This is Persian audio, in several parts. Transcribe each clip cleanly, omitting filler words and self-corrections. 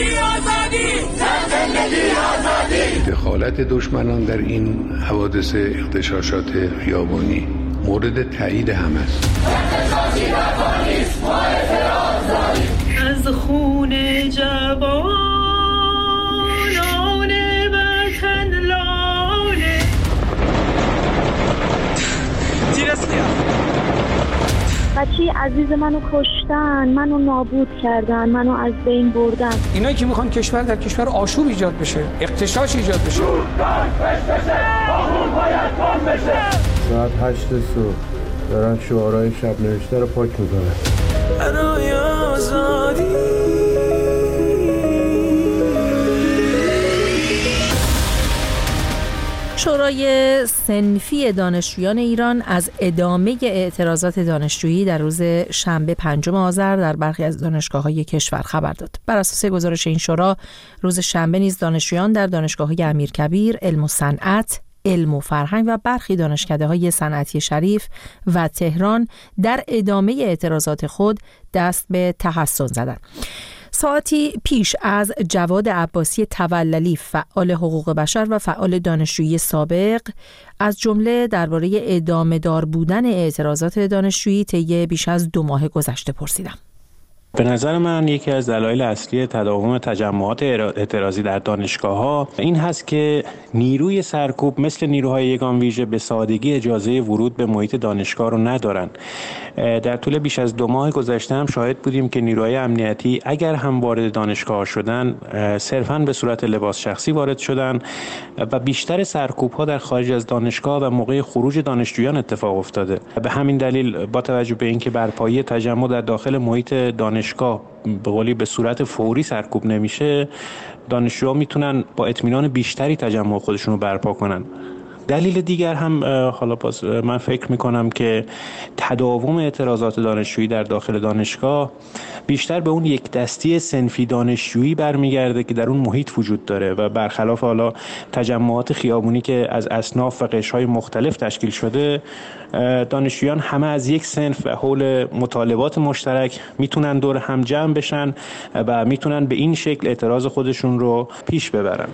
دخالت دشمنان در این حوادث اغتشاشات خیابانی مورد تایید همه است. از خون جوانان وطن لاله بچه عزیز منو کشتن، منو نابود کردن، منو از بین بردن. اینایی که میخوان کشور در کشور آشوب ایجاد بشه، اغتشاش ایجاد بشه. ساعت 8 صبح دارن شعارهای شب نوشته رو پاک میکنن. برای آزادی شورای صنفی دانشجویان ایران از ادامه اعتراضات دانشجویی در روز شنبه 5 آذر در برخی از دانشگاه‌های کشور خبر داد. بر اساس گزارش این شورا، روز شنبه نیز دانشجویان در دانشگاه‌های امیرکبیر، علم و صنعت، علم و فرهنگ و برخی دانشکده‌های صنعتی شریف و تهران در ادامه اعتراضات خود دست به تحصن زدند. ساعتی پیش از جواد عباسی توللی، فعال حقوق بشر و فعال دانشجویی سابق، از جمله درباره ادامه دار بودن اعتراضات دانشجویی طی بیش از 2 ماه گذشته پرسیدم. به نظر من یکی از دلایل اصلی تداوم تجمعات اعتراضی در دانشگاه‌ها این هست که نیروی سرکوب مثل نیروهای یگان ویژه به سادگی اجازه ورود به محیط دانشگاه رو ندارن. در طول بیش از 2 ماه گذشته هم شاهد بودیم که نیروهای امنیتی اگر هم وارد دانشگاه شدن، صرفاً به صورت لباس شخصی وارد شدن و بیشتر سرکوب‌ها در خارج از دانشگاه و موقع خروج دانشجویان اتفاق افتاده. به همین دلیل با توجه به اینکه برپایی تجمع در داخل محیط دانشگاه به قولی به صورت فوری سرکوب نمیشه، دانشجوها میتونن با اطمینان بیشتری تجمع خودشون رو برپا کنن. دلیل دیگر هم حالا باز من فکر میکنم که تداوم اعتراضات دانشجویی در داخل دانشگاه بیشتر به اون یک دستی صنفی دانشجویی برمیگرده که در اون محیط وجود داره و برخلاف حالا تجمعات خیابونی که از اصناف و قشرهای مختلف تشکیل شده، دانشجویان همه از یک صنف و حول مطالبات مشترک میتونن دور هم جمع بشن و میتونن به این شکل اعتراض خودشون رو پیش ببرن.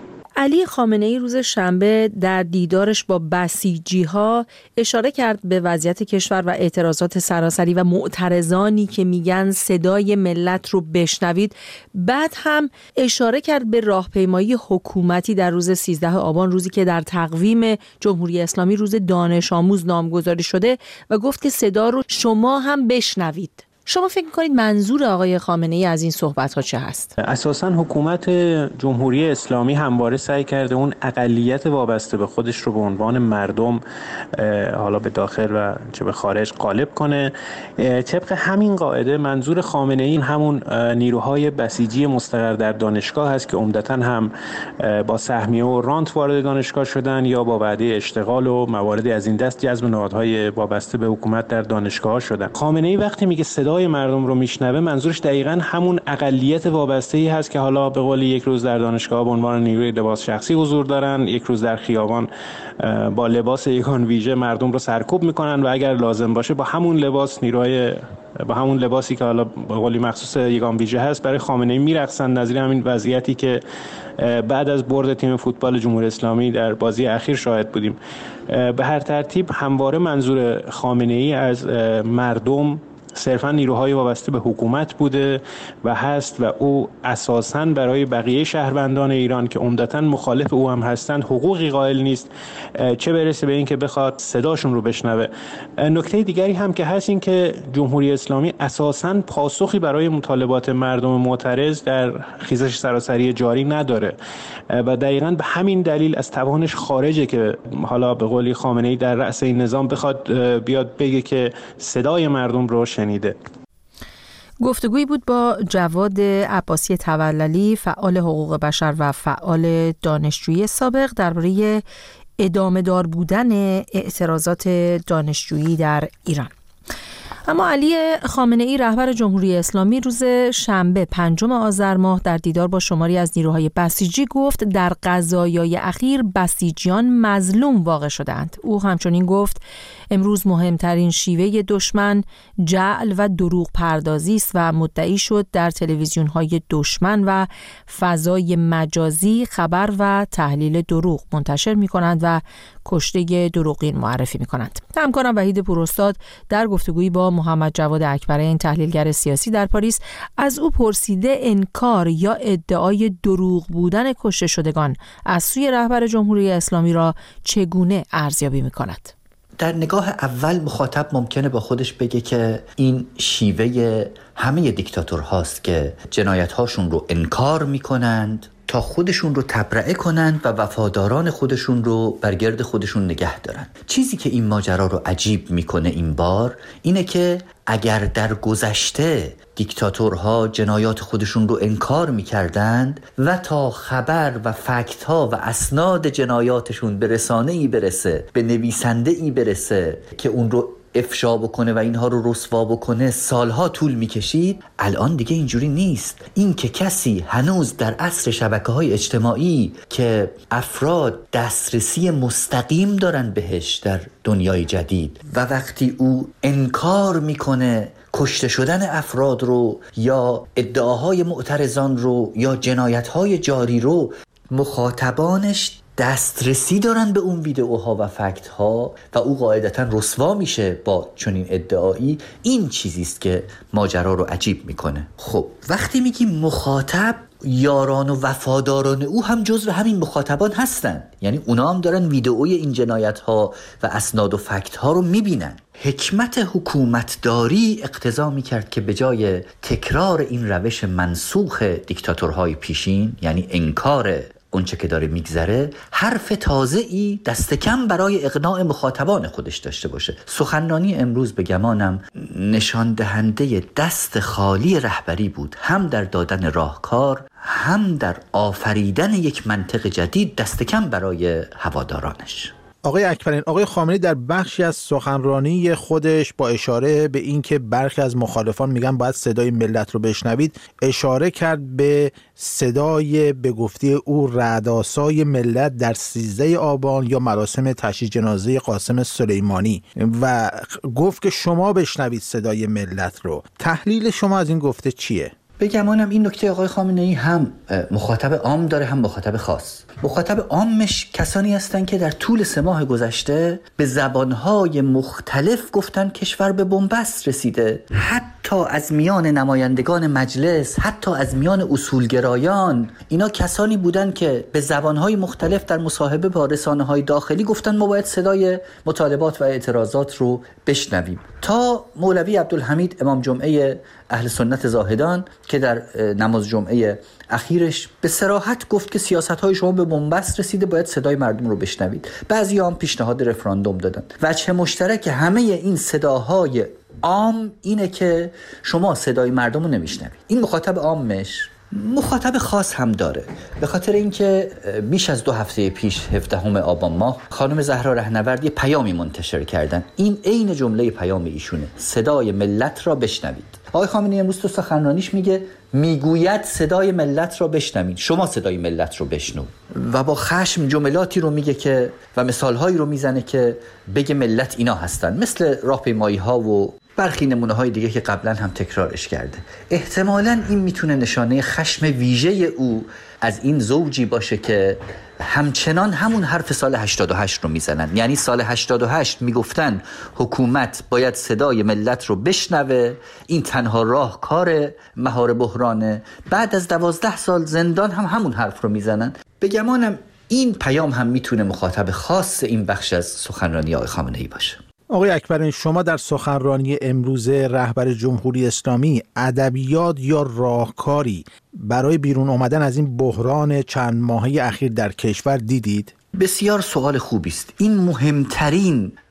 علی خامنه‌ای روز شنبه در دیدارش با بسیجی‌ها اشاره کرد به وضعیت کشور و اعتراضات سراسری و معترضانی که میگن صدای ملت رو بشنوید. بعد هم اشاره کرد به راهپیمایی حکومتی در روز 13 آبان، روزی که در تقویم جمهوری اسلامی روز دانش آموز نامگذاری شده و گفت که صدا رو شما هم بشنوید. شما فکر می‌کنید منظور آقای خامنه‌ای از این صحبت‌ها چه هست؟ اساساً حکومت جمهوری اسلامی همواره سعی کرده اون اقلیت وابسته به خودش رو به عنوان مردم حالا به داخل و چه به خارج غالب کنه. طبق همین قاعده منظور خامنه‌ای همون نیروهای بسیجی مستقر در دانشگاه هست که عمدتاً هم با سهمیه و رانت وارد دانشگاه شدن یا با وعده اشتغال و مواردی از این دست جذب نهادهای وابسته به حکومت در دانشگاه شدن. خامنه‌ای وقتی میگه صدای مردم رو میشنوه، منظورش دقیقاً همون اقلیت وابسته‌ای هست که حالا به قول یک روز در دانشگاه به عنوان نیروی لباس شخصی حضور دارن، یک روز در خیابان با لباس یگان ویژه مردم رو سرکوب میکنن و اگر لازم باشه با همون لباسی که حالا به قولی مخصوص یگان ویژه هست برای خامنه‌ای میرقصن، نظیر همین وضعیتی که بعد از برد تیم فوتبال جمهوری اسلامی در بازی اخیر شاهد بودیم. به هر ترتیب همواره منظور خامنه‌ای از مردم صرفاً نیروهای وابسته به حکومت بوده و هست و او اساساً برای بقیه شهروندان ایران که عمدتاً مخالف او هم هستند حقوقی قائل نیست، چه برسه به این که بخواد صداشون رو بشنوه. نکته دیگری هم که هست این که جمهوری اسلامی اساساً پاسخی برای مطالبات مردم معترض در خیزش سراسری جاری نداره و دقیقاً به همین دلیل از توانش خارجه که حالا به قولی خامنه‌ای در رأس این نظام بخواد بیاد بگه که صدای مردم رو شنیده. گفتگویی بود با جواد عباسی توللی، فعال حقوق بشر و فعال دانشجویی سابق، درباره ادامه دار بودن اعتراضات دانشجویی در ایران. اما علی خامنه ای رهبر جمهوری اسلامی روز شنبه 5 آذر ماه در دیدار با شماری از نیروهای بسیجی گفت در قضایای اخیر بسیجیان مظلوم واقع شدند. او همچنین گفت امروز مهمترین شیوه دشمن جعل و دروغ پردازی است و مدعی شد در تلویزیون‌های دشمن و فضای مجازی خبر و تحلیل دروغ منتشر می‌کنند و کشته دروغین معرفی می‌کنند. همکارم وحید پوراستاد در گفتگویی با محمد جواد اکبرین تحلیلگر سیاسی در پاریس از او پرسیده انکار یا ادعای دروغ بودن کشته شدگان از سوی رهبر جمهوری اسلامی را چگونه ارزیابی می‌کند. در نگاه اول مخاطب ممکنه با خودش بگه که این شیوه همه دیکتاتورهاست که جنایت‌هاشون رو انکار می‌کنند تا خودشون رو تبرئه کنند و وفاداران خودشون رو برگرد خودشون نگه دارن. چیزی که این ماجرا رو عجیب میکنه این بار اینه که اگر در گذشته دیکتاتورها جنایات خودشون رو انکار میکردند و تا خبر و فکت‌ها و اسناد جنایاتشون به رسانه‌ای برسه، به نویسنده‌ای برسه که اون رو افشا بکنه و اینها رو رسوا بکنه سالها طول میکشید، الان دیگه اینجوری نیست. این که کسی هنوز در عصر شبکه‌های اجتماعی که افراد دسترسی مستقیم دارن بهش در دنیای جدید و وقتی او انکار میکنه کشته شدن افراد رو یا ادعاهای معترضان رو یا جنایت‌های جاری رو، مخاطبانش دسترسی دارن به اون ویدئوها و فکت ها و او قاعدتا رسوا میشه با چنین ادعایی. این چیزیست که ماجرا رو عجیب میکنه. خب وقتی میگیم مخاطب، یاران و وفاداران او هم جزو همین مخاطبان هستن، یعنی اونا هم دارن ویدئوی این جنایت ها و اسناد و فکت ها رو میبینن. حکمت حکومتداری اقتضا میکرد که به جای تکرار این روش منسوخ دیکتاتورهای پیشین، یعنی انکار اونچه که داره میگذره، حرف تازه‌ای دست کم برای اقناع مخاطبان خودش داشته باشه. سخنرانی امروز به گمانم نشان دهنده دست خالی رهبری بود، هم در دادن راهکار، هم در آفریدن یک منطق جدید دست کم برای هوادارانش. آقای اکبرین، آقای خامنه‌ای در بخشی از سخنرانی خودش با اشاره به اینکه برخی از مخالفان میگن باید صدای ملت رو بشنوید، اشاره کرد به صدای به گفته او رعدآسای ملت در 13 آبان یا مراسم تشییع جنازه قاسم سلیمانی و گفت که شما بشنوید صدای ملت رو. تحلیل شما از این گفته چیه؟ بگمانم این نکته آقای خامنه‌ای هم مخاطب عام داره هم مخاطب خاص. مخاطب عامش کسانی هستند که در طول 3 ماه گذشته به زبانهای مختلف گفتن کشور به بنبست رسیده، حتی از میان نمایندگان مجلس، حتی از میان اصولگرایان. اینا کسانی بودن که به زبانهای مختلف در مصاحبه با رسانه‌های داخلی گفتن ما باید صدای مطالبات و اعتراضات رو بشنویم. تا مولوی عبدالحمید امام جمعه اهل سنت زاهدان که در نماز جمعه اخیرش به صراحت گفت که سیاست‌های شما به بنبست رسیده، باید صدای مردم رو بشنوید. بعضی‌ها هم پیشنهاد رفراندوم دادن. وجه مشترک همه این صداهای عام اینه که شما صدای مردم رو نمیشنوید. این مخاطب عامش. مخاطب خاص هم داره، به خاطر اینکه بیش از 2 هفته پیش 17 آبان ماه خانم زهرا رهنورد یه پیامی منتشر کردن. این عین جمله پیام ایشونه: صدای ملت را بشنوید. آقای خامنه‌ای امروز تو سخنرانیش میگوید صدای ملت را بشنوید، شما صدای ملت رو بشنو، و با خشم جملاتی رو میگه که و مثالهایی رو میزنه که بگه ملت اینا هستن، مثل راهپیمایی ها و برخی نمونه های دیگه که قبلا هم تکرارش کرده. احتمالاً این میتونه نشانه خشم ویژه او از این زوجی باشه که همچنان همون حرف سال 88 رو میزنن. یعنی سال 88 میگفتن حکومت باید صدای ملت رو بشنوه، این تنها راه کار مهار بحرانه. بعد از 12 سال زندان هم همون حرف رو میزنن. به گمانم این پیام هم میتونه مخاطب خاص این بخش از سخنرانی آقای خامنه‌ای باشه. آقای اکبرین، شما در سخنرانی امروز رهبر جمهوری اسلامی ادبیات یا راهکاری برای بیرون آمدن از این بحران چند ماهه اخیر در کشور دیدید؟ بسیار سوال خوبی است. این مهمترین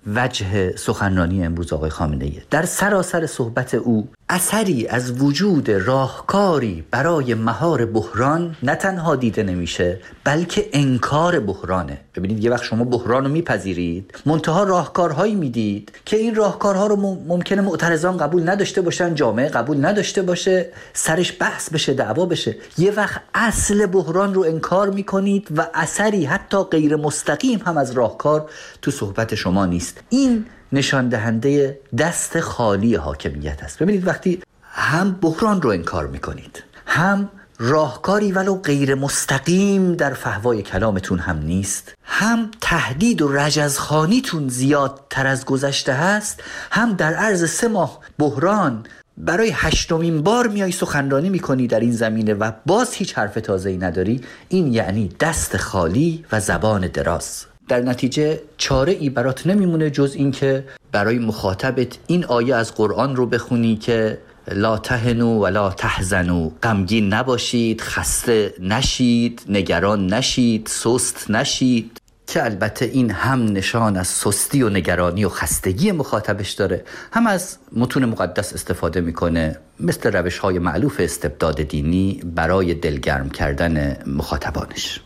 وجه سخنرانی امروز آقای خامنه‌ای. در سراسر صحبت او اثری از وجود راهکاری برای مهار بحران نه تنها دیده نمیشه، بلکه انکار بحرانه. ببینید یه وقت شما بحران رو میپذیرید، منتها راهکارهایی میدید که این راهکارها رو ممکنه معترضان قبول نداشته باشن، جامعه قبول نداشته باشه، سرش بحث بشه، دعوا بشه. یه وقت اصل بحران رو انکار میکنید و اثری حتی غیر مستقیم هم از راهکار تو صحبت شما نیست. این نشان دهنده دست خالی حاکمیت است. ببینید وقتی هم بحران رو انکار میکنید، هم راهکاری ولو غیر مستقیم در فحوای کلامتون هم نیست، هم تهدید و رجزخوانیتون زیادتر از گذشته هست، هم در عرض 3 ماه بحران برای 8مین بار میای سخنرانی میکنی در این زمینه و باز هیچ حرف تازه‌ای نداری، این یعنی دست خالی و زبان دراز. در نتیجه چاره ای برات نمیمونه جز این که برای مخاطبت این آیه از قرآن رو بخونی که لا تهنوا ولا تحزنوا، غمگین نباشید، خسته نشید، نگران نشید، سست نشید، که البته این هم نشان از سستی و نگرانی و خستگی مخاطبش داره، هم از متون مقدس استفاده میکنه مثل روش‌های معلوف استبداد دینی برای دلگرم کردن مخاطبانش.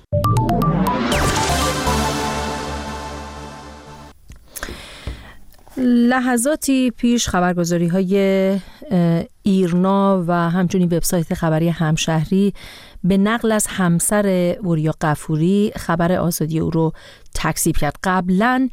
لحظاتی پیش خبرگزاری‌های ایرنا و همچنین وبسایت خبری همشهری به نقل از همسر وریا غفوری خبر آزادی او رو تکذیب کرد. قبلاً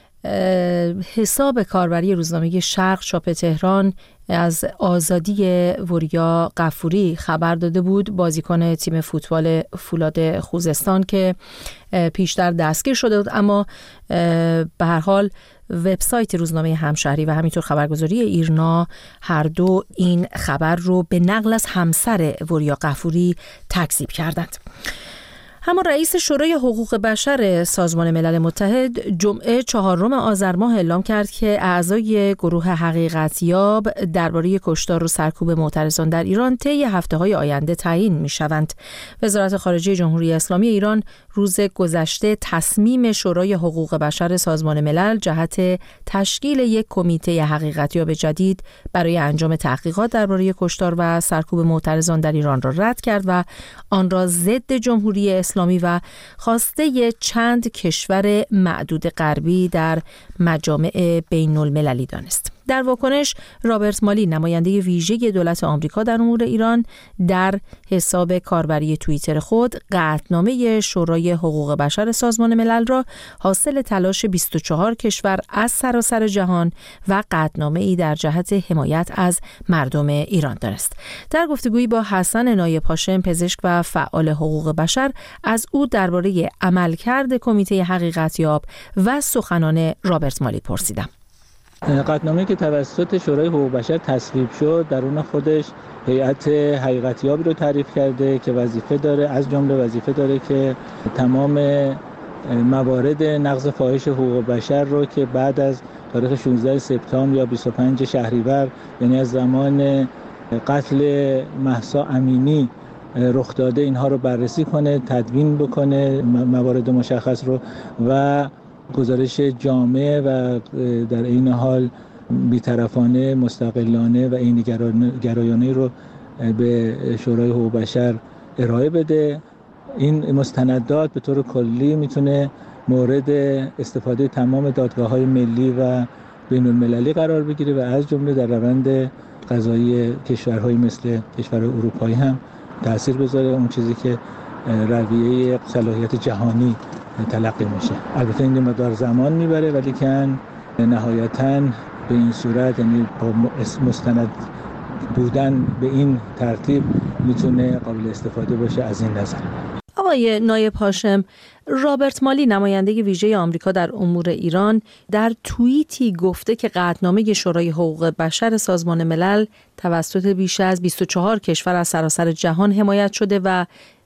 حساب کاربری روزنامه شرق چاپ تهران از آزادی وریا غفوری خبر داده بود، بازیکن تیم فوتبال فولاد خوزستان که پیشتر دستگیر شده بود، اما به هر حال وبسایت روزنامه همشهری و همینطور خبرگزاری ایرنا هر دو این خبر رو به نقل از همسر وریا غفوری تکذیب کردند. اما رئیس شورای حقوق بشر سازمان ملل متحد جمعه 4 آذر ماه اعلام کرد که اعضای گروه حقیقتیاب درباره کشتار و سرکوب معترضان در ایران طی هفته‌های آینده تعیین می‌شوند. وزارت خارجه جمهوری اسلامی ایران روز گذشته تصمیم شورای حقوق بشر سازمان ملل جهت تشکیل یک کمیته حقیقتیاب جدید برای انجام تحقیقات درباره کشتار و سرکوب معترضان در ایران را رد کرد و آن را ضد جمهوری اسلامی و خواسته چند کشور معدود غربی در مجامع بین المللی دانست. در واکنش رابرت مالی نماینده ویژه دولت آمریکا در امور ایران در حساب کاربری توییتر خود قطعنامه شورای حقوق بشر سازمان ملل را حاصل تلاش 24 کشور از سراسر جهان و قطعنامه‌ای در جهت حمایت از مردم ایران دانست. در گفتگویی با حسن نایب هاشم پزشک و فعال حقوق بشر از او درباره عملکرد کمیته حقیقتیاب و سخنان رابرت مالی پرسیدم. قطعنامه‌ای که توسط شورای حقوق بشر تصویب شد درون خودش هیئت حقیقتیابی رو تعریف کرده که وظیفه داره، از جمله وظیفه داره که تمام موارد نقض فاحش حقوق بشر رو که بعد از تاریخ 16 سپتامبر یا 25 شهریور، یعنی از زمان قتل مهسا امینی رخ داده، اینها رو بررسی کنه، تدوین بکنه موارد مشخص رو و گزارش جامع و در این حال بی‌طرفانه، مستقلانه و عین گرایانه رو به شورای حقوق بشر ارائه بده. این مستندات به طور کلی میتونه مورد استفاده تمام دادگاه‌های ملی و بین المللی قرار بگیره و از جمله در روند قضایی کشورهایی مثل کشور اروپایی هم تأثیر بذاره، اون چیزی که رویه صلاحیت جهانی تلقی میشه. البته این مقدار زمان میبره، ولی که نهایتاً به این صورت، یعنی با مستند بودن به این ترتیب، میتونه قابل استفاده باشه از این نظر. آقای نایب هاشم، رابرت مالی نماینده ویژه آمریکا در امور ایران در توییتی گفته که قطعنامه شورای حقوق بشر سازمان ملل توسط بیش از 24 کشور از سراسر جهان حمایت شده و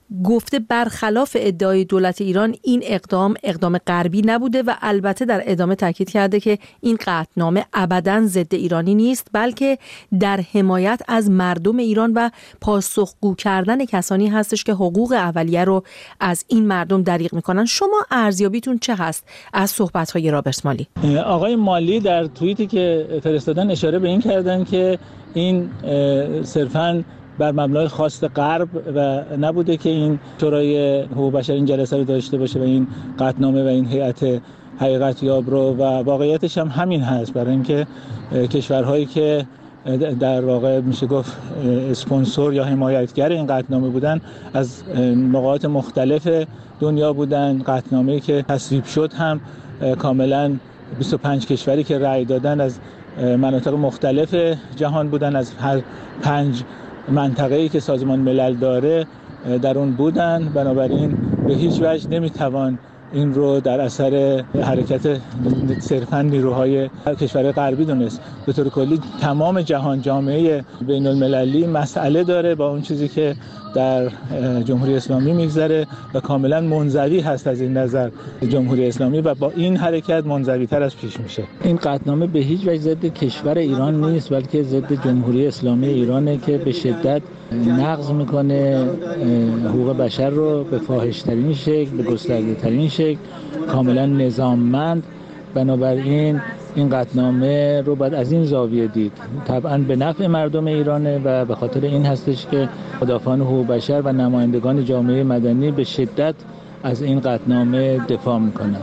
گفته برخلاف ادعای دولت ایران این اقدام غربی نبوده و البته در ادامه تاکید کرده که این قطعنامه ابداً ضد ایرانی نیست، بلکه در حمایت از مردم ایران و پاسخگو کردن کسانی هستش که حقوق اولیه رو از این مردم دریغ میکنن. شما ارزیابیتون چه هست از صحبت‌های رابرت مالی؟ آقای مالی در توییتی که فرستادن اشاره به این کردن که این صرفاً بر مبنای خواست غرب و نبوده که این شورای حقوق بشر این جلسه رو داشته باشه و این قطعنامه و این هیئت حقیقت یاب رو، و واقعیتش هم همین هست، برای اینکه کشورهایی که در واقع میشه گفت اسپانسور یا حمایتگر این قطعنامه بودن از نقاط مختلف دنیا بودن. قطعنامه‌ای که تصویب شد هم کاملا 25 کشوری که رأی دادن از مناطق مختلف جهان بودن، از هر 5 منطقه‌ای که سازمان ملل داره در اون بودن. بنابراین به هیچ وجه نمیتوان این رو در اثر حرکت صرفاً نیروهای کشور غربی دونست. به طور کلی تمام جهان، جامعه بین المللی مسئله داره با اون چیزی که در جمهوری اسلامی میگذره و کاملا منزوی هست از این نظر جمهوری اسلامی و با این حرکت منزوی تر از پیش میشه. این قطعنامه به هیچ وجه ضد کشور ایران نیست، بلکه ضد جمهوری اسلامی ایرانه که به شدت نقض میکنه حقوق بشر رو به فاحش‌ترین شکل، به گسترده‌ترین شکل، کاملا نظاممند. بنابراین این قطعنامه رو باید از این زاویه دید. طبعاً به نفع مردم ایرانه و به خاطر این هستش که مدافعان حقوق بشر و نمایندگان جامعه مدنی به شدت از این قطعنامه دفاع میکنند.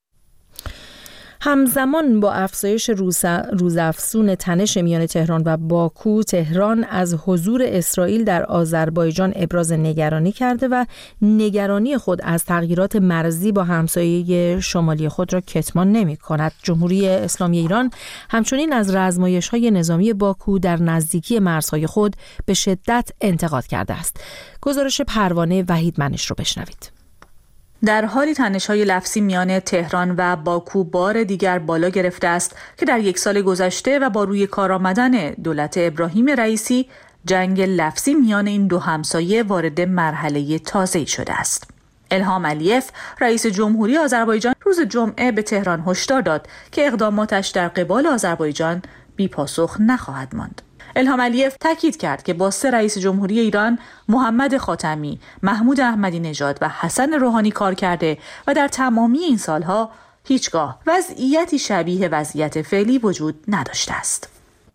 همزمان با افزایش روزافزون تنش میان تهران و باکو، تهران از حضور اسرائیل در آذربایجان ابراز نگرانی کرده و نگرانی خود از تغییرات مرزی با همسایه شمالی خود را کتمان نمی کند. جمهوری اسلامی ایران همچنین از رزمایش‌های نظامی باکو در نزدیکی مرزهای خود به شدت انتقاد کرده است. گزارش پروانه وحید منش رو بشنوید. در حالی تنش‌های لفظی میان تهران و باکو بار دیگر بالا گرفته است که در 1 سال گذشته و با روی کار آمدن دولت ابراهیم رئیسی، جنگ لفظی میان این دو همسایه وارد مرحله تازه‌ای شده است. الهام علیف، رئیس جمهوری آذربایجان، روز جمعه به تهران هشدار داد که اقداماتش در قبال آذربایجان بی‌پاسخ نخواهد ماند. الهام علیف تاکید کرد که با 3 رئیس جمهوری ایران، محمد خاتمی، محمود احمدی نژاد و حسن روحانی کار کرده و در تمامی این سالها هیچگاه وضعیتی شبیه وضعیت فعلی وجود نداشته است.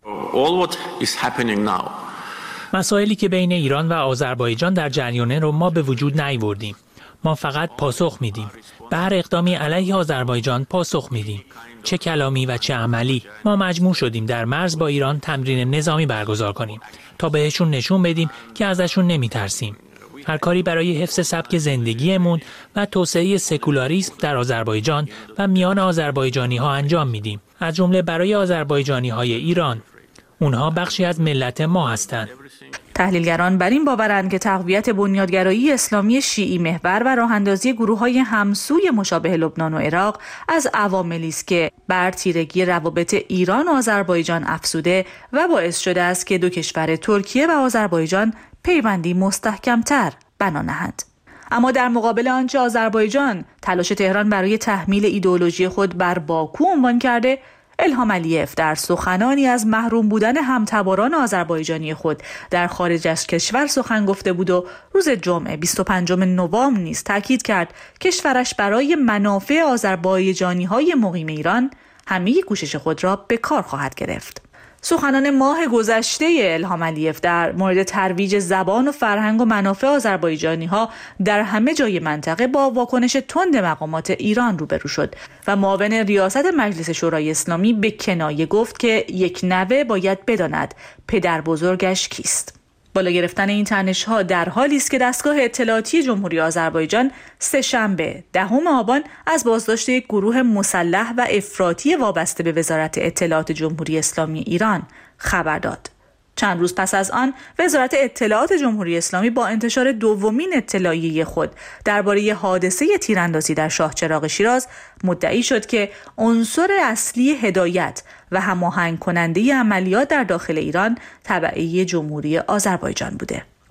مسائلی که بین ایران و آذربایجان در جریانه رو ما به وجود نیاوردیم. ما فقط پاسخ میدیم. به هر اقدامی علیه آذربایجان پاسخ میدیم. چه کلامی و چه عملی. ما مجبور شدیم در مرز با ایران تمرین نظامی برگزار کنیم تا بهشون نشون بدیم که ازشون نمیترسیم. هر کاری برای حفظ سبک زندگیمون و توسعه سکولاریسم در آذربایجان و میان آذربایجانی ها انجام میدیم. از جمله برای آذربایجانی های ایران. اونها بخشی از ملت ما هستند. تحلیلگران بر این باورند که تقویت بنیادگرایی اسلامی شیعی محور و راه‌اندازی گروه‌های همسوی مشابه لبنان و عراق از عواملی است که بر تیرگی روابط ایران و آذربایجان افزوده و باعث شده است که دو کشور ترکیه و آذربایجان پیوندی مستحکم‌تر بنا نهند. اما در مقابل آنچه آذربایجان تلاش تهران برای تحمیل ایدئولوژی خود بر باکو عنوان کرده، الهام علیف در سخنانی از محروم بودن همتباران آذربایجانی خود در خارج از کشور سخن گفته بود و روز جمعه 25 نوامبر نیز تاکید کرد کشورش برای منافع آذربایجانی‌های مقیم ایران همه کوشش خود را به کار خواهد گرفت. سخنان ماه گذشته الهام علیف در مورد ترویج زبان و فرهنگ و منافع آذربایجانی‌ها در همه جای منطقه با واکنش تند مقامات ایران روبرو شد و معاون ریاست مجلس شورای اسلامی به کنایه گفت که یک نوه باید بداند پدر بزرگش کیست. بالا گرفتن این تنش‌ها در حالی است که دستگاه اطلاعاتی جمهوری آذربایجان سه‌شنبه 10 آبان از بازداشت یک گروه مسلح و افراطی وابسته به وزارت اطلاعات جمهوری اسلامی ایران خبر داد. چند روز پس از آن وزارت اطلاعات جمهوری اسلامی با انتشار دومین اطلاعیه خود درباره حادثه تیراندازی در شاهچراغ شیراز مدعی شد که عنصر اصلی هدایت و هماهنگ کننده عملیات در داخل ایران تبعیه جمهوری آذربایجان بوده.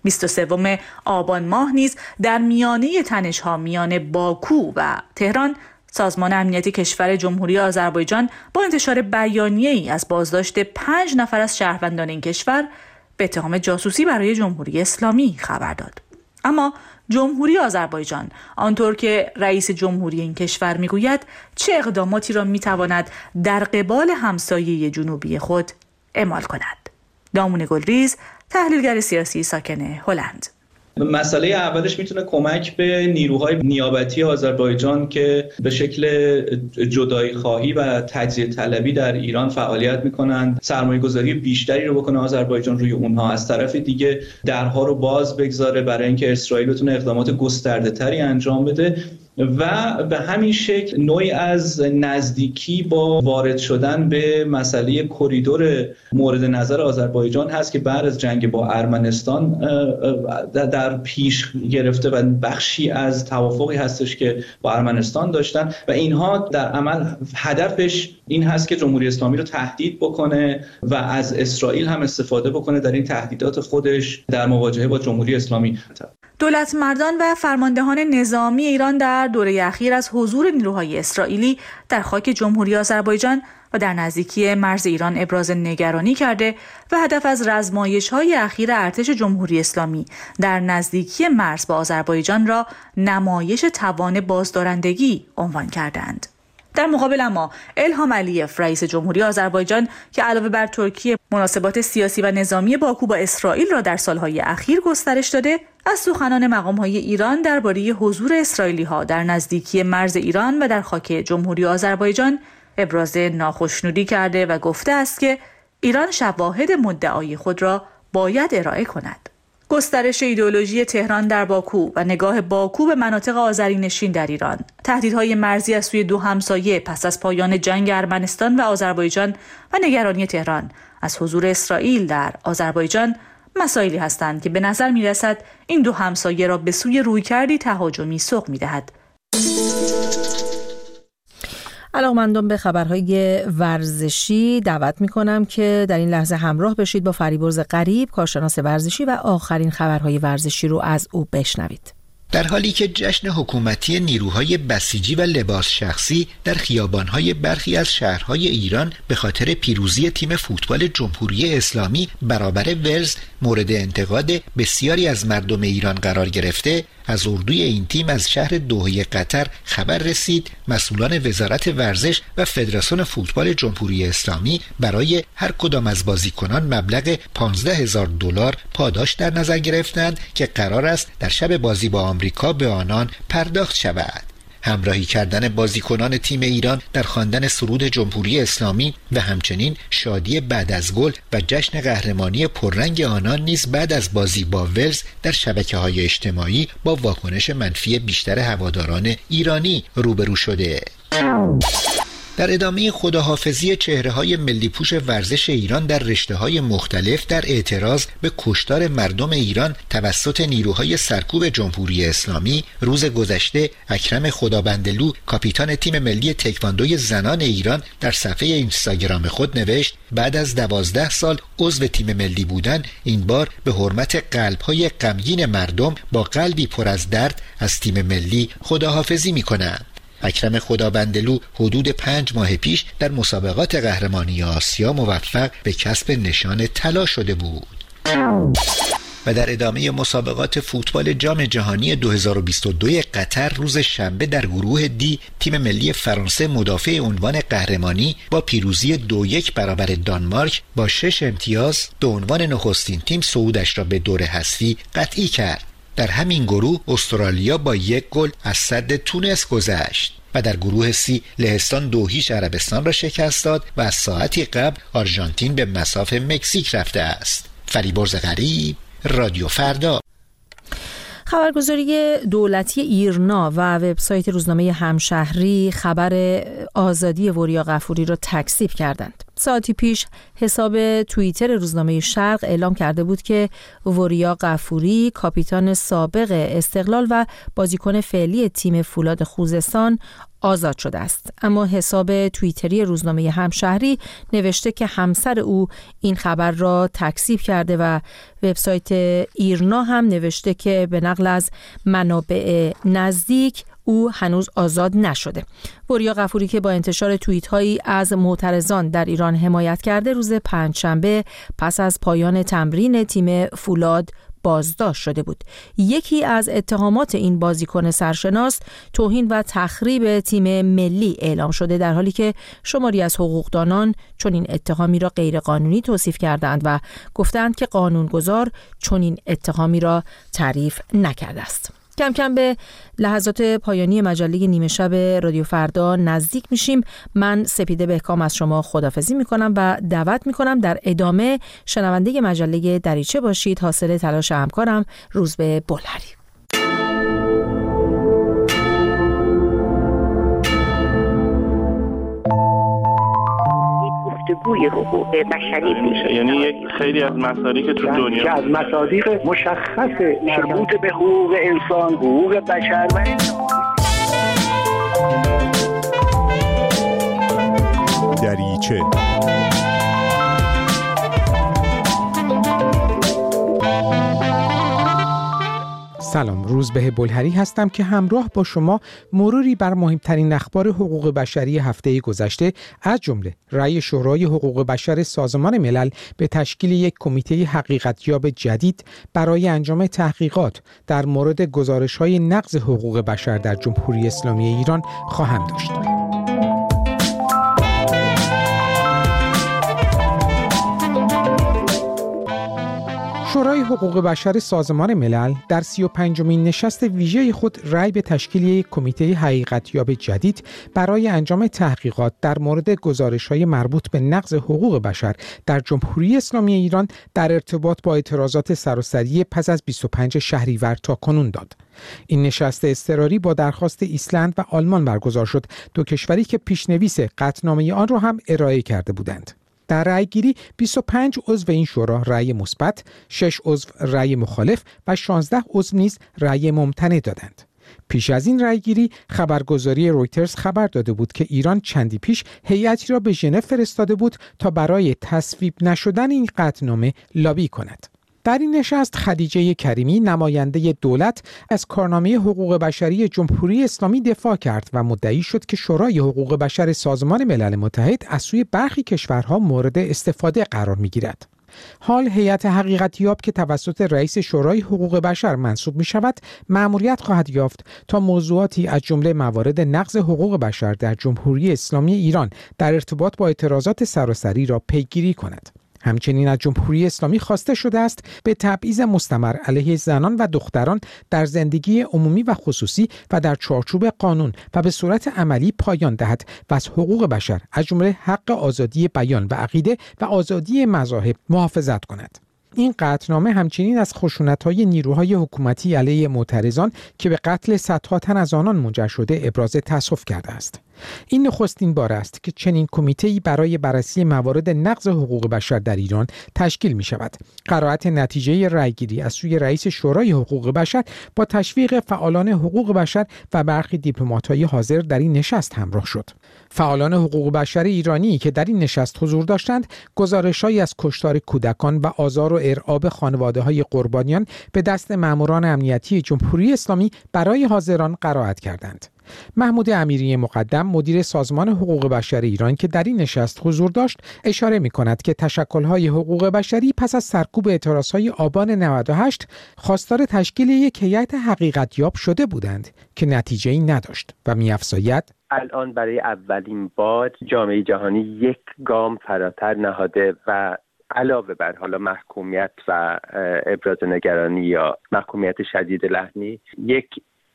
23 آبان ماه نیز در میانه تنش‌ها میان باکو و تهران، سازمان امنیتی کشور جمهوری آذربایجان با انتشار بیانیه‌ای از بازداشت 5 نفر از شهروندان این کشور به اتهام جاسوسی برای جمهوری اسلامی خبر داد. اما جمهوری آذربایجان، آنطور که رئیس جمهوری این کشور میگوید، چه اقداماتی را میتواند در قبال همسایه جنوبی خود اعمال کند؟ دامون گلریز، تحلیلگر سیاسی ساکن هلند: مسئله اولش میتونه کمک به نیروهای نیابتی آذربایجان که به شکل جدایی خواهی و تجزیه طلبی در ایران فعالیت میکنند، سرمایه گذاری بیشتری رو بکنه آذربایجان روی اونها. از طرف دیگه درها رو باز بگذاره برای اینکه اسرائیل بتونه اقدامات گسترده تری انجام بده و به همین شکل نوعی از نزدیکی با وارد شدن به مسئله کریدور مورد نظر آذربایجان هست که بعد از جنگ با ارمنستان در پیش گرفته و بخشی از توافقی هستش که با ارمنستان داشتن و اینها در عمل هدفش این هست که جمهوری اسلامی رو تهدید بکنه و از اسرائیل هم استفاده بکنه در این تهدیدات خودش در مواجهه با جمهوری اسلامی. دولت مردان و فرماندهان نظامی ایران در دوره اخیر از حضور نیروهای اسرائیلی در خاک جمهوری آذربایجان و در نزدیکی مرز ایران ابراز نگرانی کرده و هدف از رزمایش‌های اخیر ارتش جمهوری اسلامی در نزدیکی مرز با آذربایجان را نمایش توان بازدارندگی عنوان کردند. در مقابل اما الهام علیف، رئیس جمهوری آذربایجان که علاوه بر ترکیه مناسبات سیاسی و نظامی باکو با اسرائیل را در سالهای اخیر گسترش داده، از سخنان مقام‌های ایران درباره حضور اسرائیلی‌ها در نزدیکی مرز ایران و در خاک جمهوری آذربایجان ابراز ناخشنودی کرده و گفته است که ایران شواهد مدعای خود را باید ارائه کند. گسترش ایدئولوژی تهران در باکو و نگاه باکو به مناطق آذرینشین در ایران، تهدیدهای مرزی از سوی دو همسایه پس از پایان جنگ ارمنستان و آذربایجان و نگرانی تهران از حضور اسرائیل در آذربایجان مسائلی هستند که به نظر می‌رسد این دو همسایه را به سوی رویکردی تهاجمی سوق می‌دهد. علاقه‌مندان به خبرهای ورزشی دعوت می‌کنم که در این لحظه همراه بشید با فریبرز غریب، کارشناس ورزشی، و آخرین خبرهای ورزشی رو از او بشنوید. در حالی که جشن حکومتی نیروهای بسیجی و لباس شخصی در خیابان‌های برخی از شهرهای ایران به خاطر پیروزی تیم فوتبال جمهوری اسلامی برابر ولز مورد انتقاد بسیاری از مردم ایران قرار گرفته، از اردوی این تیم از شهر دوحه قطر خبر رسید مسئولان وزارت ورزش و فدراسیون فوتبال جمهوری اسلامی برای هر کدام از بازیکنان مبلغ $15,000 پاداش در نظر گرفتند که قرار است در شب بازی با آمریکا به آنان پرداخت شود. همراهی کردن بازیکنان تیم ایران در خواندن سرود جمهوری اسلامی و همچنین شادی بعد از گل و جشن قهرمانی پررنگ آنان نیز بعد از بازی با ولز در شبکه‌های اجتماعی با واکنش منفی بیشتر هواداران ایرانی روبرو شده. در ادامه خداحافظی چهره‌های ملی پوش ورزش ایران در رشته‌های مختلف در اعتراض به کشتار مردم ایران توسط نیروهای سرکوب جمهوری اسلامی، روز گذشته اکرم خدابندلو، کاپیتان تیم ملی تکواندوی زنان ایران، در صفحه اینستاگرام خود نوشت: بعد از 12 سال عضو تیم ملی بودن، این بار به حرمت قلب‌های غمگین مردم با قلبی پر از درد از تیم ملی خداحافظی می‌کنم. اکرم خدابندلو حدود 5 ماه پیش در مسابقات قهرمانی آسیا موفق به کسب نشان طلا شده بود. و در ادامه مسابقات فوتبال جام جهانی 2022 قطر روز شنبه در گروه دی، تیم ملی فرانسه مدافع عنوان قهرمانی با پیروزی 2-1 برابر دانمارک با 6 امتیاز به عنوان نخستین تیم صعودش را به دور حذفی قطعی کرد. در همین گروه استرالیا با 1 گل از سد تونس گذشت و در گروه سی لهستان 2-0 عربستان را شکست داد و از ساعتی قبل آرژانتین به مصاف مکزیک رفته است. فریبرز غریب، رادیو فردا. خبرگزاری دولتی ایرنا و وبسایت روزنامه همشهری خبر آزادی وریا غفوری را تکذیب کردند. ساعتی پیش حساب توییتر روزنامه شرق اعلام کرده بود که وریا غفوری، کاپیتان سابق استقلال و بازیکن فعلی تیم فولاد خوزستان آزاد شده است. اما حساب توییتری روزنامه همشهری نوشته که همسر او این خبر را تکذیب کرده و وبسایت ایرنا هم نوشته که به نقل از منابع نزدیک او هنوز آزاد نشده. وریا غفوری که با انتشار توییت‌هایی از معترضان در ایران حمایت کرده، روز پنجشنبه پس از پایان تمرین تیم فولاد بازداشت شده بود. یکی از اتهامات این بازیکن سرشناس توهین و تخریب تیم ملی اعلام شده، در حالی که شماری از حقوقدانان چنین اتهامی را غیرقانونی توصیف کردند و گفتند که قانونگذار چنین اتهامی را تعریف نکرده است. کم کم به لحظات پایانی مجله نیمه شب رادیو فردا نزدیک میشیم. من سپیده بهکام از شما خداحافظی میکنم و دعوت میکنم در ادامه شنونده مجله دریچه باشید. حاصل تلاش همکارم روزبه بلهری. گفتگوی حقوق بشری میشه، یعنی یک خیلی از مصادیق که تو دنیا که از مصادیق مشخص مربوط به حقوق انسان، حقوق بشر و دریچه. سلام، روزبه بلهری هستم که همراه با شما مروری بر مهمترین اخبار حقوق بشری هفته گذشته، از جمله رأی شورای حقوق بشر سازمان ملل به تشکیل یک کمیته حقیقتیاب جدید برای انجام تحقیقات در مورد گزارش‌های نقض حقوق بشر در جمهوری اسلامی ایران خواهم داشت. شورای حقوق بشر سازمان ملل در 35مین نشست ویژه خود رأی به تشکیل یک کمیته حقیقتیاب جدید برای انجام تحقیقات در مورد گزارش‌های مربوط به نقض حقوق بشر در جمهوری اسلامی ایران در ارتباط با اعتراضات سراسری پس از 25 شهریور تاکنون داد. این نشست اضطراری با درخواست ایسلند و آلمان برگزار شد، دو کشوری که پیشنویس قطعنامه آن را هم ارائه کرده بودند. در رأیگیری 25 عضو این شورا رأی مثبت، 6 عضو رأی مخالف و 16 عضو نیز رأی ممتنع دادند. پیش از این رأیگیری خبرگزاری رویترز خبر داده بود که ایران چندی پیش هیئتی را به ژنو فرستاده بود تا برای تصویب نشدن این قطعنامه لابی کند. در این نشست خدیجه کریمی، نماینده دولت، از کارنامه حقوق بشری جمهوری اسلامی دفاع کرد و مدعی شد که شورای حقوق بشر سازمان ملل متحد از سوی برخی کشورها مورد استفاده قرار می‌گیرد. حال هیئت حقیقتیاب که توسط رئیس شورای حقوق بشر منصوب می‌شود، مأموریت خواهد یافت تا موضوعاتی از جمله موارد نقض حقوق بشر در جمهوری اسلامی ایران در ارتباط با اعتراضات سراسری را پیگیری کند. همچنین از جمهوری اسلامی خواسته شده است به تبعیض مستمر علیه زنان و دختران در زندگی عمومی و خصوصی و در چارچوب قانون و به صورت عملی پایان دهد و از حقوق بشر از جمله حق آزادی بیان و عقیده و آزادی مذاهب محافظت کند. این قطعنامه همچنین از خشونت‌های نیروهای حکومتی علیه معترضان که به قتل صدها تن از آنان منجر شده ابراز تأسف کرده است. این نخستین بار است که چنین کمیته‌ای برای بررسی موارد نقض حقوق بشر در ایران تشکیل می شود. قرائت نتیجه رأیگیری از سوی رئیس شورای حقوق بشر با تشویق فعالان حقوق بشر و برخی دیپلمات‌های حاضر در این نشست همراه شد. فعالان حقوق بشر ایرانی که در این نشست حضور داشتند، گزارش‌هایی از کشتار کودکان و آزار و ارعاب خانواده‌های قربانیان به دست ماموران امنیتی جمهوری اسلامی برای حاضران قرائت کردند. محمود امیری مقدم، مدیر سازمان حقوق بشر ایران که در این نشست حضور داشت، اشاره می‌کند که تشکل‌های حقوق بشری پس از سرکوب اعتراض‌های آبان 98 خواستار تشکیل یک هیئت حقیقتیاب شده بودند که نتیجه‌ای نداشت و می‌افزاید الان برای اولین بار جامعه جهانی یک گام فراتر نهاده و علاوه بر حالا محکومیت و ابراز نگرانی یا محکومیت شدید لحنی، یک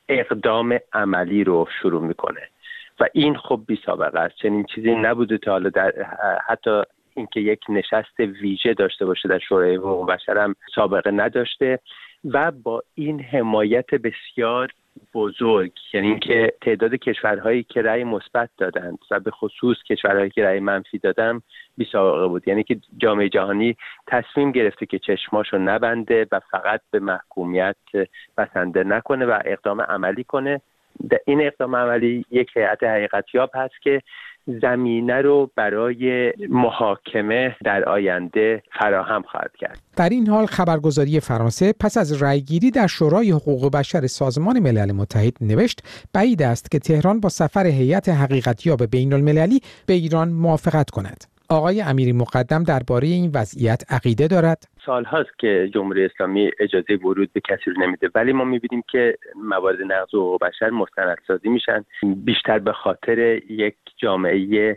اقدام عملی رو شروع میکنه و این خب بی سابقه است. چنین چیزی نبوده تا حالا، در حتی اینکه یک نشست ویژه داشته باشه در شورای حقوق بشر هم سابقه نداشته و با این حمایت بسیار بزرگ، یعنی اینکه تعداد کشورهایی که رأی مثبت دادند و به خصوص کشورهایی که رأی منفی دادن بی سابقه بود. یعنی که جامعه جهانی تصمیم گرفته که چشماشو نبنده و فقط به محکومیت بسنده نکنه و اقدام عملی کنه. این اقدام عملی یک هیئت حقیقتیاب هست که زمینه رو برای محاکمه در آینده فراهم خواهد کرد. در این حال خبرگزاری فرانسه پس از رأیگیری در شورای حقوق بشر سازمان ملل متحد نوشت بعید است که تهران با سفر هیئت حقیقتیاب بین‌المللی به ایران موافقت کند. آقای امیری مقدم درباره این وضعیت عقیده دارد؟ سال‌هاست که جمهوری اسلامی اجازه ورود به کسی رو نمیده، ولی ما می‌بینیم که موارد نقض حقوق بشر مستندسازی میشن، بیشتر به خاطر یک جامعه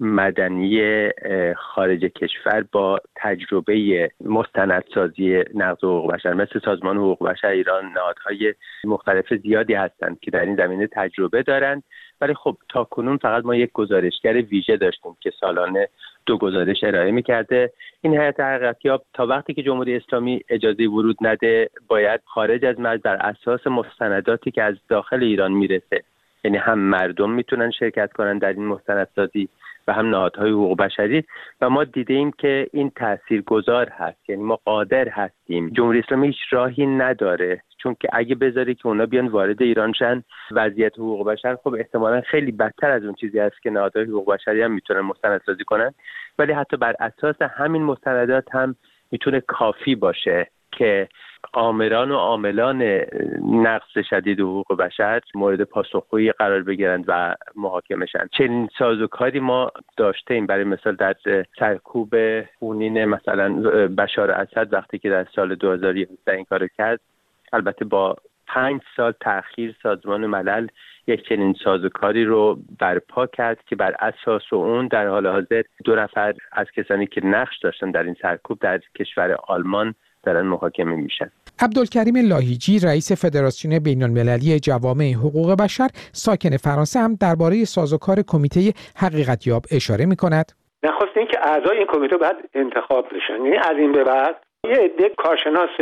مدنی خارج کشور با تجربه مستندسازی نقض حقوق بشر. مثل سازمان حقوق بشر ایران نهادهای مختلف زیادی هستند که در این زمینه تجربه دارند، ولی خب تاکنون فقط ما یک گزارشگر ویژه داشتیم که سالانه 2 گزارش ارائه می‌کرده. این هیئت حقیقتیاب تا وقتی که جمهوری اسلامی اجازه ورود نده باید خارج از مرز بر اساس مستنداتی که از داخل ایران میرسه، یعنی هم مردم میتونن شرکت کنن در این مستندسازی و هم نهادهای حقوق بشری، و ما دیدیم که این تاثیرگذار هست. یعنی ما قادر هستیم. جمهوری اسلامی هیچ راهی نداره، چون که اگه بذاری که اونا بیان وارد ایران شن وضعیت حقوق بشر خب احتمالاً خیلی بدتر از اون چیزی هست که نهادهای حقوق بشری هم میتونن مستندسازی کنن، ولی حتی بر اساس همین مستندات هم میتونه کافی باشه که آمران و عاملان نقض شدید حقوق بشر مورد پاسخگویی قرار بگیرند و محاکمه شن. چنین سازوکاری ما داشتیم. برای مثال در سرکوب خونین مثلا بشار اسد وقتی که در سال 2011 این کارو کرد، البته با 5 سال تأخیر سازمان ملل یک چنین سازوکاری رو برپا کرد که بر اساس اون در حال حاضر 2 نفر از کسانی که نقش داشتن در این سرکوب در کشور آلمان دارن محاکمه میشن. عبدالکریم لاهیجی رئیس فدراسیون بین‌المللی جوامع حقوق بشر ساکن فرانسه هم درباره سازوکار کمیته حقیقتیاب اشاره می‌کند. نخست این که اعضای این کمیته باید انتخاب بشن، یعنی از این به بعد یه عده کارشناس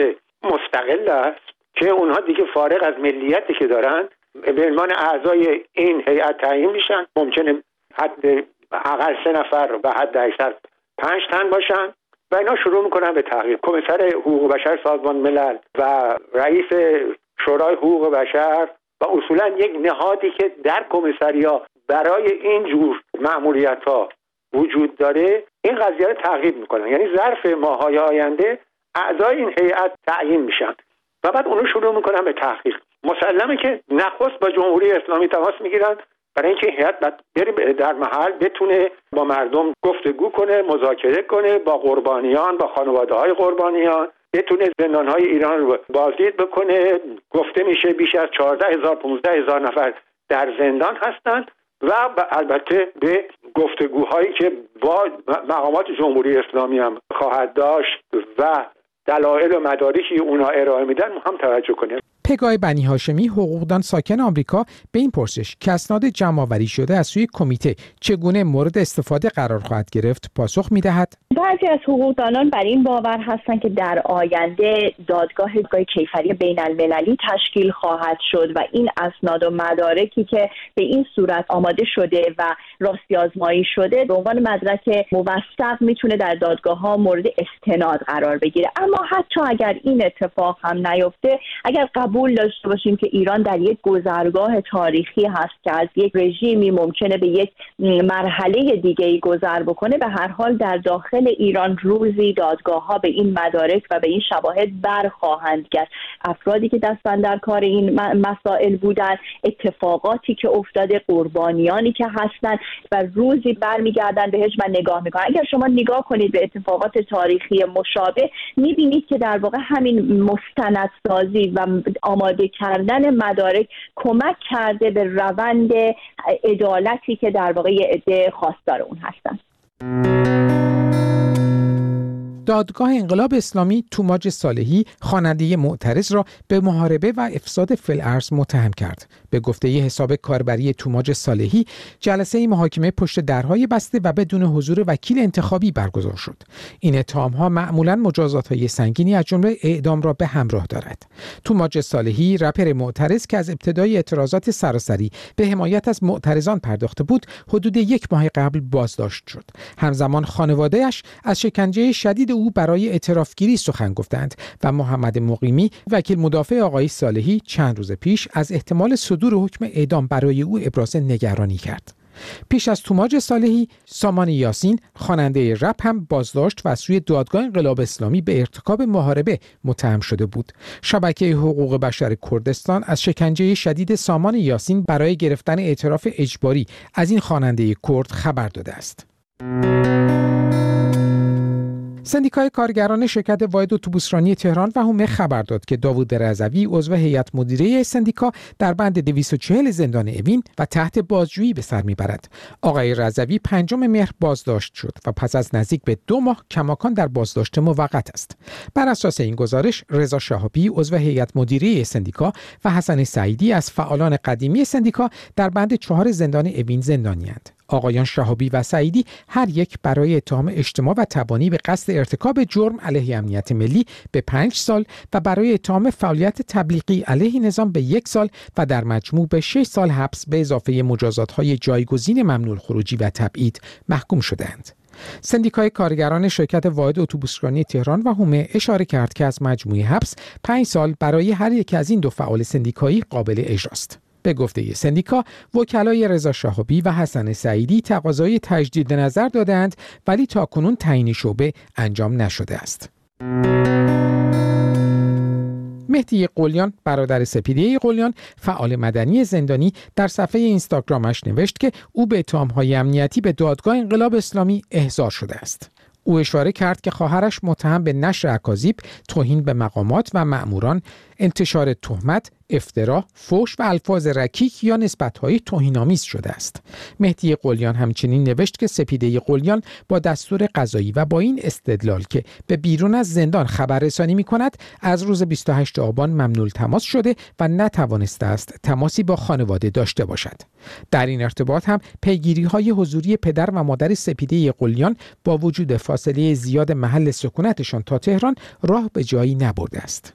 مستقل است که اونها دیگه فارغ از ملیتی که دارن به عنوان اعضای این هیئت تعیین میشن. ممکنه حد اقل 3 نفر و حد اکثر 5 تن باشن و اینا شروع میکنن به تحقیق. کمیسر حقوق بشر سازمان ملل و رئیس شورای حقوق بشر و اصولا یک نهادی که در کمیسریا برای این جور مأموریت‌ها وجود داره این قضیه رو تعقیب میکنن. یعنی ظرف ماه‌های آینده اعضای این هیئت تعیین میشن و بعد اونو شروع میکنن به تحقیق. مسلمه که نخست با جمهوری اسلامی تماس میگیرن برای اینکه هیئت بره در محل بتونه با مردم گفتگو کنه، مذاکره کنه، با قربانیان، با خانواده‌های قربانیان، بتونه زندان‌های ایران رو بازدید بکنه. گفته میشه بیش از 14,000-15,000 نفر در زندان هستند و البته به گفتگوهایی که با مقامات جمهوری اسلامی هم خواهد داشت و دلایل و مدارکی اونا ارائه میدن هم توجه کنیم. پگاه بنی هاشمی حقوقدان ساکن آمریکا به این پرسش که اسناد جمع‌آوری شده از سوی کمیته چگونه مورد استفاده قرار خواهد گرفت پاسخ می‌دهد. بعضی از حقوقدانان بر این باور هستند که در آینده دادگاه کیفری بین‌المللی تشکیل خواهد شد و این اسناد و مدارکی که به این صورت آماده شده و راستی آزمایی شده به عنوان مدرک موثق میتونه در دادگاه‌ها مورد استناد قرار بگیره. اما حتی اگر این اتفاق هم نیفته، اگر قبول داشته باشیم که ایران در یک گذرگاه تاریخی هست که از یک رژیمی ممکنه به یک مرحله دیگه‌ای گذر بکنه، به هر حال در داخل ایران روزی دادگاه‌ها به این مدارک و به این شواهد برخواهند گشت. افرادی که دستن در کار این مسائل بودن، اتفاقاتی که افتاده، قربانیانی که هستن و روزی برمیگردن بهش و نگاه میکنن. اگر شما نگاه کنید به اتفاقات تاریخی مشابه میبینید که در واقع همین مستندسازی و آماده کردن مدارک کمک کرده به روند عدالتی که در واقع عده خواستار اون هستن. دادگاه انقلاب اسلامی توماج صالحی خواننده معترض را به محاربه و افساد فی‌الارض متهم کرد. به گفته حساب کاربری توماج صالحی، جلسه محاکمه پشت درهای بسته و بدون حضور وکیل انتخابی برگزار شد. این اتهام‌ها معمولاً مجازات‌های سنگینی از جمله اعدام را به همراه دارد. توماج صالحی، رپر معترض که از ابتدای اعتراضات سراسری به حمایت از معترضان پرداخته بود، حدود 1 ماه قبل بازداشت شد. همزمان خانواده‌اش از شکنجه شدید او برای اعترافگیری سخن گفتند و محمد مقیمی، وکیل مدافع آقای صالحی، چند روز پیش از احتمال صدور حکم اعدام برای او ابراز نگرانی کرد. پیش از توماج صالحی، سامان یاسین، خواننده رپ هم بازداشت و از سوی دادگاه انقلاب اسلامی به ارتکاب محاربه متهم شده بود. شبکه حقوق بشر کردستان از شکنجه شدید سامان یاسین برای گرفتن اعتراف اجباری از این خواننده کرد خبر داده است. سندیکای کارگران شرکت واحد اتوبوسرانی تهران و حومه خبر داد که داوود رضوی عضو هیئت مدیره سندیکا در بند 240 زندان اوین و تحت بازجویی به سر میبرد. آقای رضوی 5 مهر بازداشت شد و پس از نزدیک به 2 ماه کماکان در بازداشت موقت است. بر اساس این گزارش، رضا شهابی عضو هیئت مدیره سندیکا و حسن سعیدی از فعالان قدیمی سندیکا در بند 4 زندان اوین زندانی‌اند. آقایان شهابی و سعیدی هر یک برای اتهام اجتماع و تبانی به قصد ارتکاب جرم علیه امنیت ملی به 5 سال و برای اتهام فعالیت تبلیغی علیه نظام به 1 سال و در مجموع به 6 سال حبس به اضافه مجازات‌های جایگزین ممنوع الخروجی و تبعید محکوم شدند. سندیکای کارگران شرکت واحد اتوبوسرانی تهران و حومه اشاره کرد که از مجموع حبس 5 سال برای هر یک از این 2 فعال سندیکایی قابل اجراست. به گفته سندیکا، وکلای رضا شهابی و حسن سعیدی تقاضای تجدید نظر دادند ولی تاکنون تعیین شعبه انجام نشده است. مهدی قلیان، برادر سپیده قلیان، فعال مدنی زندانی، در صفحه اینستاگرامش نوشت که او به اتهام‌های امنیتی به دادگاه انقلاب اسلامی احضار شده است. او اشاره کرد که خواهرش متهم به نشر اکاذیب، توهین به مقامات و مأموران، انتشار تهمت، افترا، فحش و الفاظ رکیک یا نسبت‌های توهین‌آمیز شده است. مهدی قلیان همچنین نوشت که سپیده قلیان با دستور قضایی و با این استدلال که به بیرون از زندان خبررسانی می‌کند، از روز 28 آبان ممنوع تماس شده و نتوانسته است تماسی با خانواده داشته باشد. در این ارتباط هم پیگیری‌های حضوری پدر و مادر سپیده قلیان با وجود فاصله زیاد محل سکونتشان تا تهران راه به جایی نبرده است.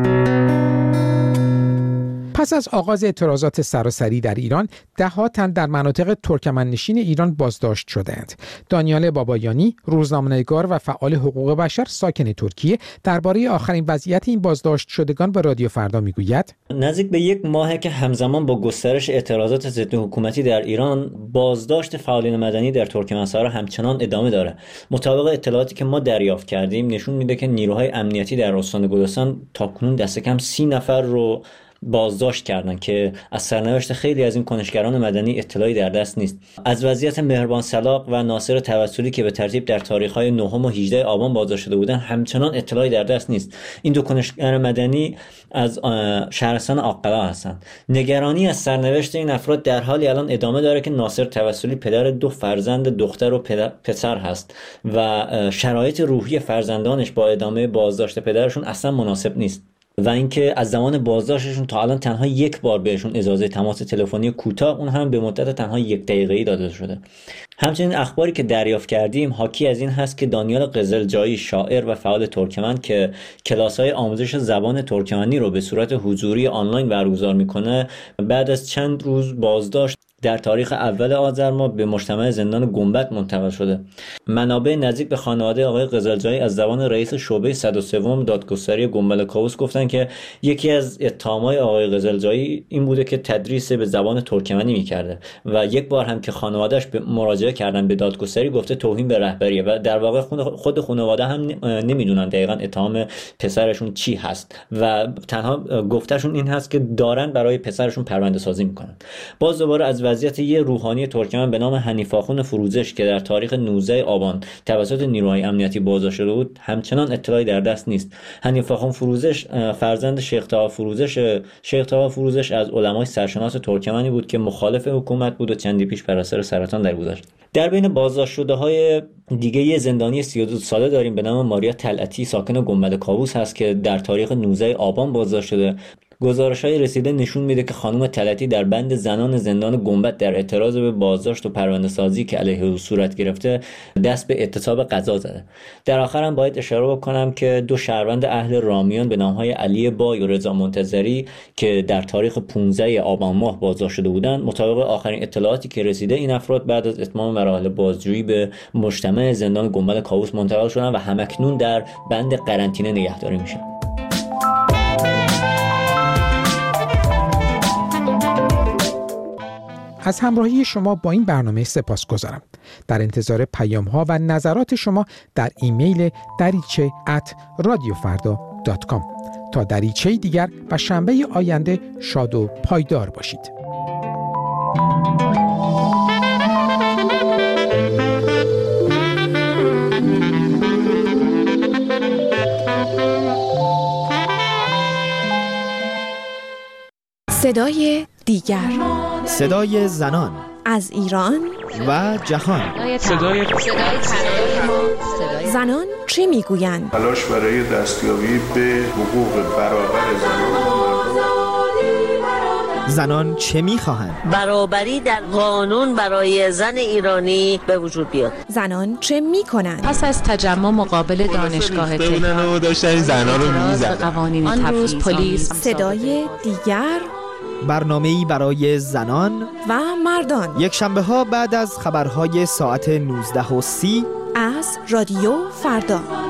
پس از آغاز اعتراضات سراسری در ایران، 10 تن در مناطق ترکمنشین ایران بازداشت شدند. دانیال بابایانی، روزنامه‌نگار و فعال حقوق بشر ساکن ترکیه، درباره آخرین وضعیت این بازداشت شدگان به رادیو فردا میگوید: نزدیک به 1 ماهه که همزمان با گسترش اعتراضات ضد حکومتی در ایران، بازداشت فعالین مدنی در ترکمنستان همچنان ادامه داره. مطابق اطلاعاتی که ما دریافت کردیم نشون میده که نیروهای امنیتی در استان گلستان تاکنون دست کم 30 نفر رو بازداشت کردن که از سرنوشت خیلی از این کنشگران مدنی اطلاعی در دست نیست. از وضعیت مهربان سلاق و ناصر توسلی که به ترتیب در تاریخ‌های 9 و 18 آبان بازداشت شده بودند همچنان اطلاعی در دست نیست. این 2 کنشگر مدنی از شهرستان آقلا هستند. نگرانی از سرنوشت این افراد در حالی الان ادامه داره که ناصر توسلی پدر 2 فرزند دختر و پسر هست و شرایط روحی فرزندانش با ادامه بازداشت پدرشون اصلا مناسب نیست. و اینکه از زمان بازداشتشون تا الان تنها 1 بار بهشون اجازه تماس تلفنی کوتاه، اون هم به مدت تنها 1 دقیقه‌ای داده شده. همچنین اخباری که دریافت کردیم حاکی از این هست که دانیال قزلجایی، شاعر و فعال ترکمن که کلاس‌های آموزش زبان ترکمنی رو به صورت حضوری آنلاین برگزار میکنه، بعد از چند روز بازداشت در تاریخ اول آذر ماه به مجتمع زندان گنبد منتقل شده. منابع نزدیک به خانواده آقای قزلجایی از زبان رئیس شعبه 103 دادگستری گنبد کاووس گفتن که یکی از اتهامات آقای قزلجایی این بوده که تدریس به زبان ترکمنی می‌کرده و 1 بار هم که خانواده‌اش مراجعه کردن به دادگستری گفته توهین به رهبریه و در واقع خود خانواده هم نمیدونن دقیقاً اتهام پسرشون چی هست و تنها گفتهشون این هست که دارن برای پسرشون پرونده سازی می‌کنن. باز دوباره از وضعیت یه روحانی ترکمن به نام حنیف آخوند فروزش که در تاریخ 19 آبان توسط نیروهای امنیتی بازداشت شده بود همچنان اطلاعی در دست نیست. حنیف آخوند فروزش فرزند شیخ طه فروزش. شیخ طه فروزش از علمای سرشناس ترکمنی بود که مخالف حکومت بود و چندی پیش بر اثر سرطان درگذشت. در بین بازداشت شده‌های دیگه یه زندانی 32 ساله داریم به نام ماریا طلعتی ساکن گنبد کاووس هست که در تاریخ 19 آبان بازداشت شده. گزارش‌های رسیده نشون میده که خانم طلعتی در بند زنان زندان گنبد در اعتراض به بازداشت و پرونده‌سازی که علیه او صورت گرفته دست به اعتصاب غذا زده. در آخر هم باید اشاره بکنم که 2 شهروند اهل رامیان به نام‌های علی بای و رضا منتظری که در تاریخ 15 آبان ماه بازداشت شده بودند، مطابق آخرین اطلاعاتی که رسیده این افراد بعد از اتمام مراحل بازجویی به مجتمع زندان گنبد کاووس منتقل شدند و همکنون در بند قرنطینه نگهداری میشن. از همراهی شما با این برنامه سپاسگزارم. در انتظار پیام‌ها و نظرات شما در ایمیل dariche@radiofarda.com. تا دریچه دیگر و شنبه آینده شاد و پایدار باشید. صدای دیگر، صدای زنان از ایران و جهان. صدای زنان چه میگویند؟ تلاش برای دستیابی به حقوق برابر زنان چه میخواهند؟ برابری در قانون برای زن ایرانی به وجود بیاد. زنان چه میکنند؟ پس از تجمع مقابل دانشگاه تهران داشتن زنان رو میزدن. آن روز پلیس. صدای دیگر، برنامه‌ای برای زنان و مردان، یک شنبه ها بعد از خبرهای ساعت 19:30 از رادیو فردا.